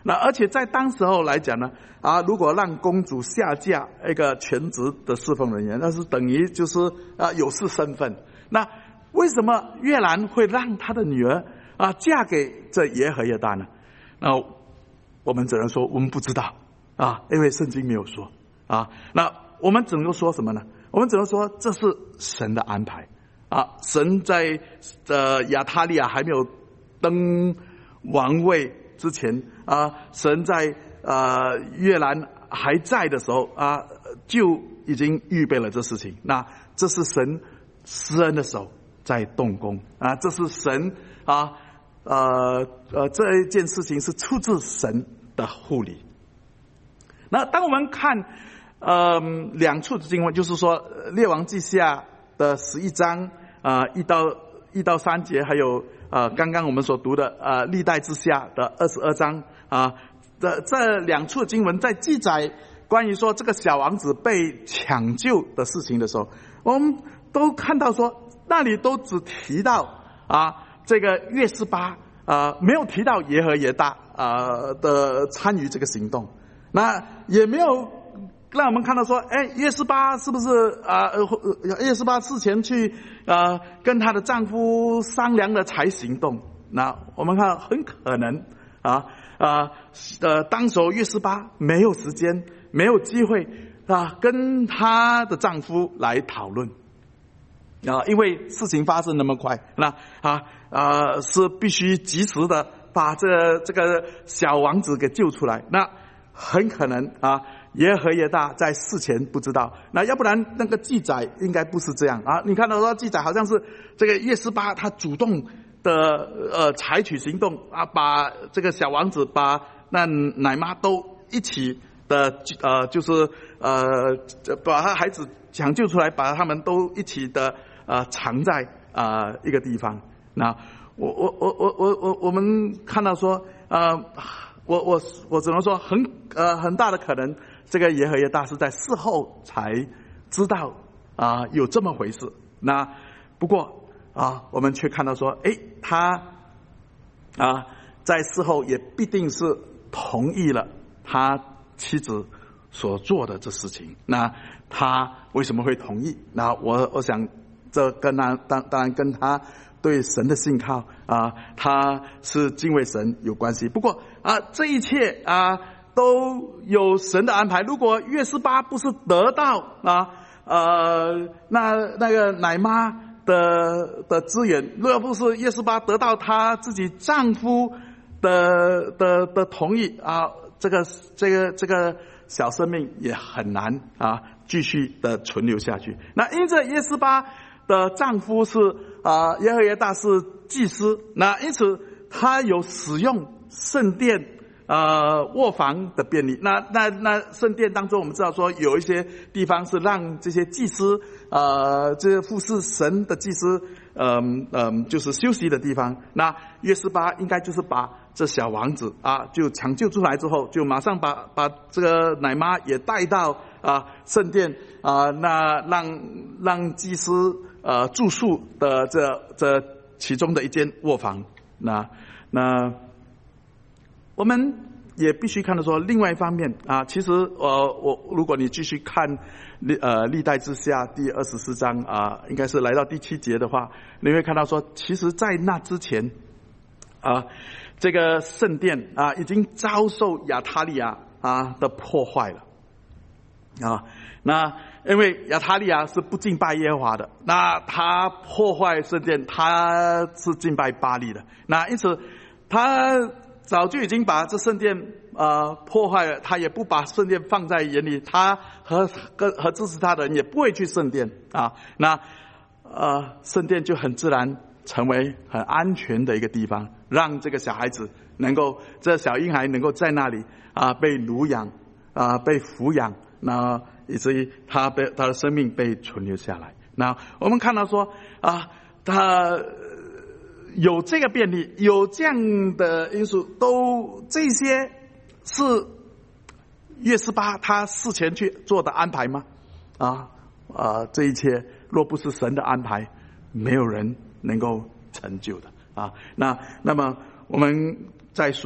那而且在当时候来讲呢，啊，如果让公主下嫁一个全职的侍奉人员，那是等于就是啊有失身份。那为什么约兰会让他的女儿啊嫁给这耶和耶大呢？那我们只能说我们不知道啊，因为圣经没有说啊。那我们只能说什么呢？我们只能说这是神的安排啊。神在呃亚他利亚还没有登王位之前啊，神在呃约兰还在的时候啊，就已经预备了这事情。那这是神施恩的手在动工啊，这是神啊呃呃这一件事情是出自神的护理。那当我们看呃两处的经文，就是说列王记下的十一章啊、呃、一到一到三节，还有呃刚刚我们所读的呃历代之下的二十二章啊，这这两处经文在记载关于说这个小王子被抢救的事情的时候，我们都看到说那里都只提到啊这个约示巴啊，没有提到耶和耶大啊的参与这个行动，那也没有让我们看到说，哎，约示巴是不是啊？呃，约示巴事前去啊跟她的丈夫商量了才行动？那我们看很可能啊啊呃，当时候约示巴没有时间，没有机会啊跟她的丈夫来讨论啊，因为事情发生那么快，那啊啊是必须及时的把这个这个小王子给救出来。那很可能啊。耶和耶大在事前不知道，那要不然那个记载应该不是这样啊。你看到说记载好像是这个约示巴他主动的呃采取行动啊，把这个小王子把那奶妈都一起的呃就是呃把他孩子抢救出来，把他们都一起的呃藏在啊、呃、一个地方。那我我我我我我我们看到说呃我我我只能说很呃很大的可能。这个耶和耶大是在事后才知道啊、呃、有这么回事。那不过啊我们却看到说，哎，他啊在事后也必定是同意了他妻子所做的这事情。那他为什么会同意？那我我想这跟他当当然跟他对神的信靠啊，他是敬畏神有关系。不过啊这一切啊。都有神的安排。如果约示巴不是得到啊呃那那个奶妈的的资源，若不是约示巴得到她自己丈夫的的的同意啊，这个这个这个小生命也很难啊继续的存留下去。那因着约示巴的丈夫是啊耶和耶大是祭司，那因此他有使用圣殿呃，卧房的便利。那那那圣殿当中，我们知道说有一些地方是让这些祭司，呃，这些服侍神的祭司，嗯、呃、嗯、呃，就是休息的地方。那约示巴应该就是把这小王子啊，就抢救出来之后，就马上把把这个奶妈也带到啊圣殿啊，那让让祭司呃住宿的这这其中的一间卧房。那那。我们也必须看到说，另外一方面啊，其实呃，我如果你继续看历呃历代之下第二十四章啊，应该是来到第七节的话，你会看到说，其实在那之前啊，这个圣殿啊已经遭受亚他利亚啊的破坏了啊。那因为亚他利亚是不敬拜耶和华的，那他破坏圣殿，他是敬拜巴力的，那因此他。早就已经把这圣殿呃破坏了，他也不把圣殿放在眼里，他和和和支持他的人也不会去圣殿啊。那呃圣殿就很自然成为很安全的一个地方，让这个小孩子能够这小婴孩能够在那里啊被乳养啊被抚养，那以至于他被他的生命被存留下来。那我们看到说啊他。有这个便利，有这样的因素，都这些是约示巴他事前去做的安排吗？啊啊，这一切若不是神的安排，没有人能够成就的啊。那那么我们再说，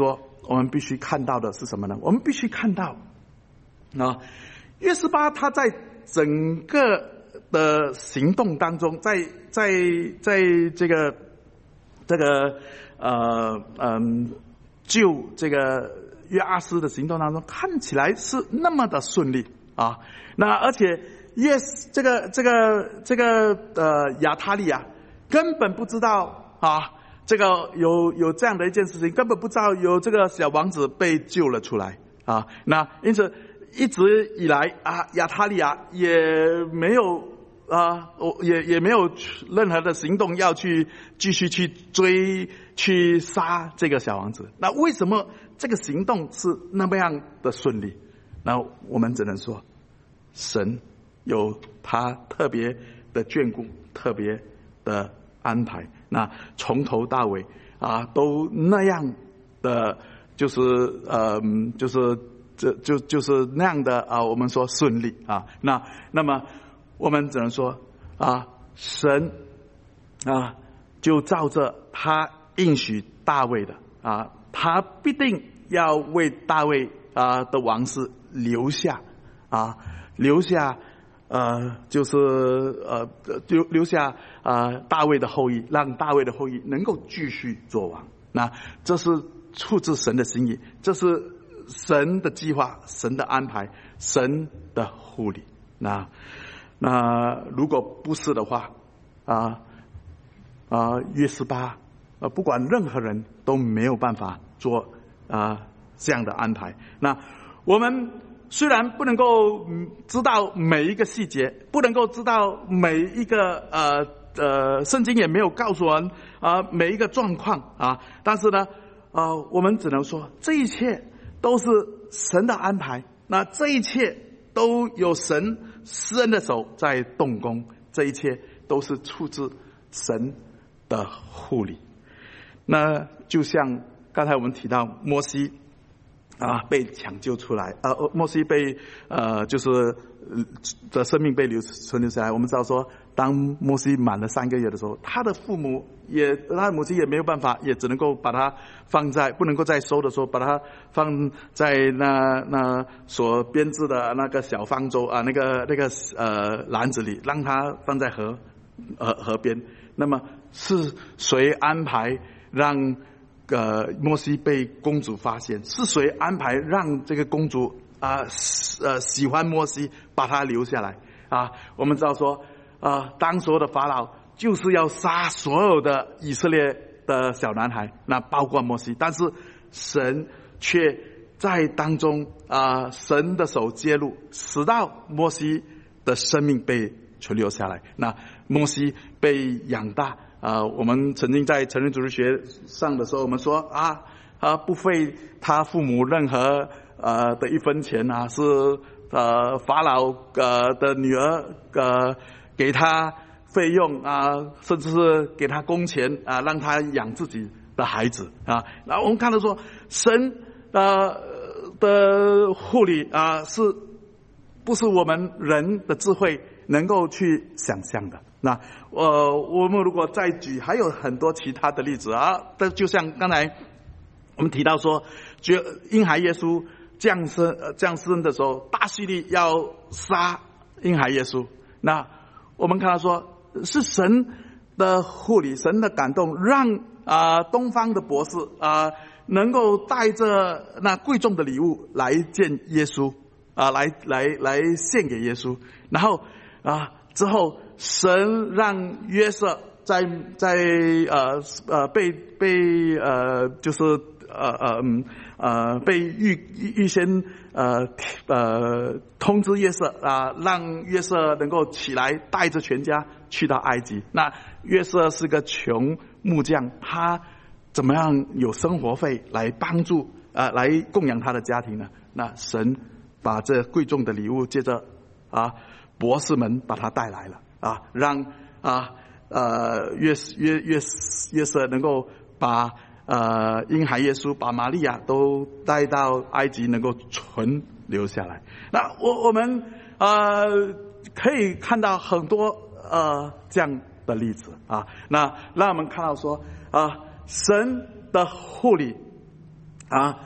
我们必须看到的是什么呢？我们必须看到啊，约瑟巴他在整个的行动当中，在在在这个这个呃嗯救这个约阿斯的行动当中，看起来是那么的顺利啊。那而且约这个这个这个呃亚他利亚根本不知道啊，这个有有这样的一件事情，根本不知道有这个小王子被救了出来啊。那因此一直以来啊，亚他利亚也没有啊，也也没有任何的行动要去继续去追去杀这个小王子。那为什么这个行动是那么样的顺利？那我们只能说，神有他特别的眷顾，特别的安排。那从头到尾啊，都那样的，就是呃，就是这就就是那样的啊，我们说顺利啊。那那么我们只能说啊，神啊，就照着他应许大卫的啊，他必定要为大卫啊的王室留下啊，留下呃，就是呃，留留下啊、呃、大卫的后裔，让大卫的后裔能够继续做王。那这是出自神的心意，这是神的计划，神的安排，神的护理。那那如果不是的话，啊啊约瑟巴呃不管任何人都没有办法做啊这样的安排。那我们虽然不能够知道每一个细节，不能够知道每一个呃呃，圣经也没有告诉我们啊、呃、每一个状况啊，但是呢，呃，我们只能说这一切都是神的安排，那这一切都有神施恩的手在动工，这一切都是出自神的护理。那就像刚才我们提到摩西啊，被抢救出来，呃，摩西被呃，就是的生命被留存留下来。我们知道说，当摩西满了三个月的时候，他的父母也，他的母亲也没有办法，也只能够把他放在不能够再收的时候，把他放在那那所编制的那个小方舟啊，那个那个呃篮子里，让他放在河河河边。那么是谁安排让？呃，摩西被公主发现，是谁安排让这个公主啊呃喜欢摩西，把他留下来啊？我们知道说啊，当时候的法老就是要杀所有的以色列的小男孩，那包括摩西，但是神却在当中啊，神的手介入，使到摩西的生命被存留下来，那摩西被养大。啊、呃，我们曾经在成人主日学上的时候，我们说啊啊，不费他父母任何呃的一分钱啊，是呃法老呃的女儿呃给他费用啊，甚至是给他工钱啊，让他养自己的孩子啊。然后我们看到说，神呃的护理啊，是不是我们人的智慧能够去想象的？那呃，我们如果再举，还有很多其他的例子啊。这就像刚才我们提到说，婴孩耶稣降生呃降生的时候，大希律要杀婴孩耶稣。那我们看到说，是神的护理，神的感动，让啊、呃、东方的博士啊、呃、能够带着那贵重的礼物来见耶稣啊、呃，来来来献给耶稣，然后啊、呃、之后。神让约瑟在在呃呃被被呃就是呃呃嗯呃被预预先呃呃通知约瑟啊、呃，让约瑟能够起来带着全家去到埃及。那约瑟是个穷木匠，他怎么样有生活费来帮助啊、呃、来供养他的家庭呢？那神把这贵重的礼物接着啊博士们把他带来了。啊，让啊呃约约约约瑟能够把呃婴孩耶稣把玛利亚都带到埃及，能够存留下来。那我我们呃可以看到很多呃这样的例子啊。那让我们看到说啊，神的护理啊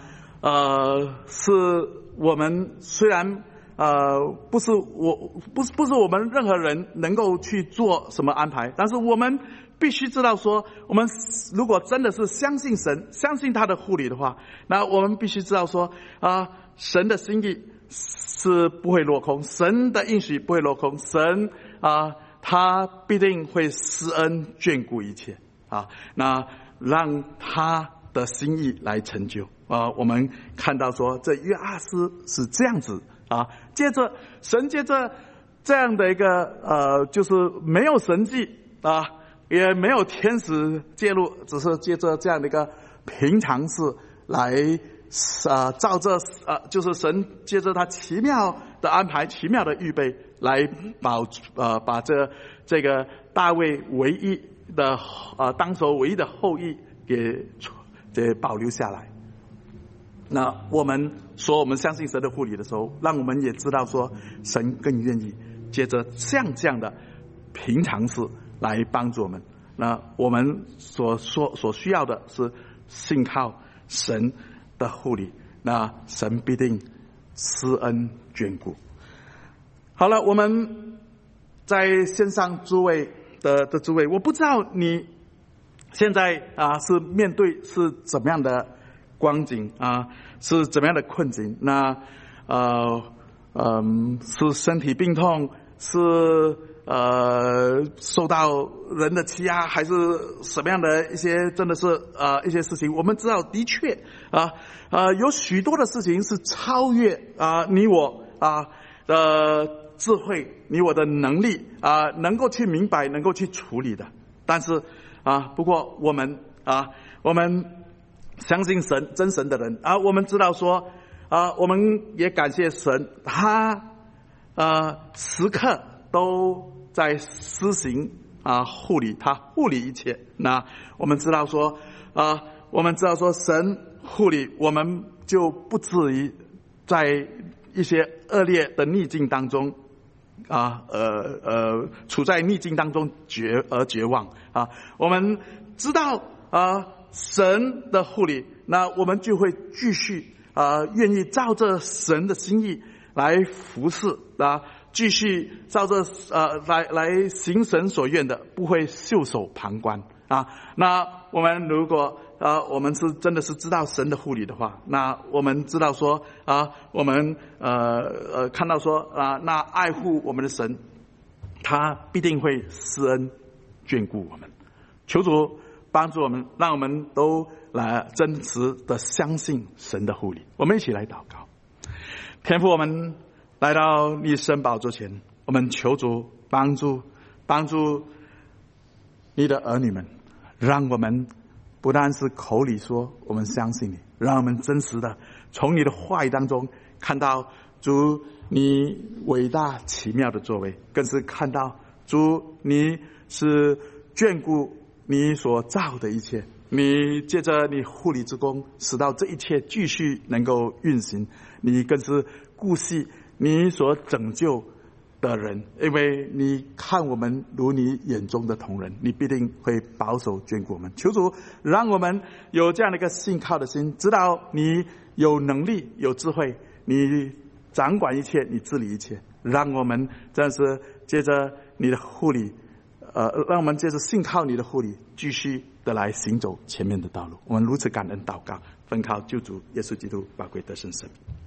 呃，是我们虽然呃不是我不是不是我们任何人能够去做什么安排，但是我们必须知道说，我们如果真的是相信神，相信他的护理的话，那我们必须知道说啊、呃，神的心意是不会落空，神的应许不会落空，神啊、呃，他必定会施恩眷顾一切啊，那让他的心意来成就啊、呃。我们看到说，这约阿斯是这样子啊，接着神接着这样的一个呃，就是没有神迹啊。也没有天使介入，只是借着这样的一个平常事来啊、呃，照着啊、呃，就是神借着他奇妙的安排、奇妙的预备来保呃把这这个大卫唯一的呃当时唯一的后裔给给保留下来。那我们说我们相信神的护理的时候，让我们也知道说，神更愿意借着像这样的平常事来帮助我们。那我们所说所需要的是信靠神的护理，那神必定施恩眷顾。好了，我们在线上诸位的的诸位，我不知道你现在啊是面对是怎么样的光景啊，是怎么样的困境？那呃嗯，是身体病痛，是呃受到人的欺压，还是什么样的一些真的是呃一些事情？我们知道，的确啊呃有许多的事情是超越啊、呃、你我啊的、呃、智慧，你我的能力啊、呃、能够去明白，能够去处理的。但是啊，不过我们啊我们相信神真神的人啊，我们知道说啊，我们也感谢神，他呃时刻都在施行啊护理，他护理一切。那我们知道说啊，我们知道说神护理，我们就不至于在一些恶劣的逆境当中啊呃呃处在逆境当中绝而绝望啊。我们知道啊神的护理，那我们就会继续啊愿意照着神的心意来服侍啊，继续照着呃来来行神所愿的，不会袖手旁观啊。那我们如果啊我们是真的是知道神的护理的话，那我们知道说啊我们呃呃看到说啊那爱护我们的神，他必定会施恩眷顾我们。求主帮助我们，让我们都来真实的相信神的护理。我们一起来祷告。天父，我们来到你圣宝座前，我们求主帮助帮助你的儿女们，让我们不但是口里说我们相信你，让我们真实的从你的话语当中看到主你伟大奇妙的作为，更是看到主你是眷顾你所造的一切，你借着你护理之功，使到这一切继续能够运行。你更是顾惜你所拯救的人，因为你看我们如你眼中的同人，你必定会保守眷顾我们。求主让我们有这样的一个信靠的心，知道你有能力有智慧，你掌管一切，你治理一切，让我们真是借着你的护理呃，让我们借着信靠你的护理，继续的来行走前面的道路。我们如此感恩祷告，奉靠救主耶稣基督宝贵得胜神。